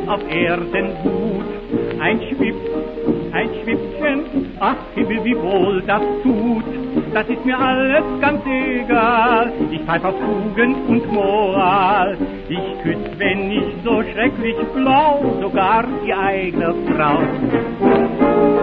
auf Erden gut. Ein Schwippchen, ach Himmel, wie wohl das tut. Das ist mir alles ganz egal, ich pfeif auf Tugend und Moral. Ich küss, wenn ich so schrecklich blau, sogar die eigene Frau.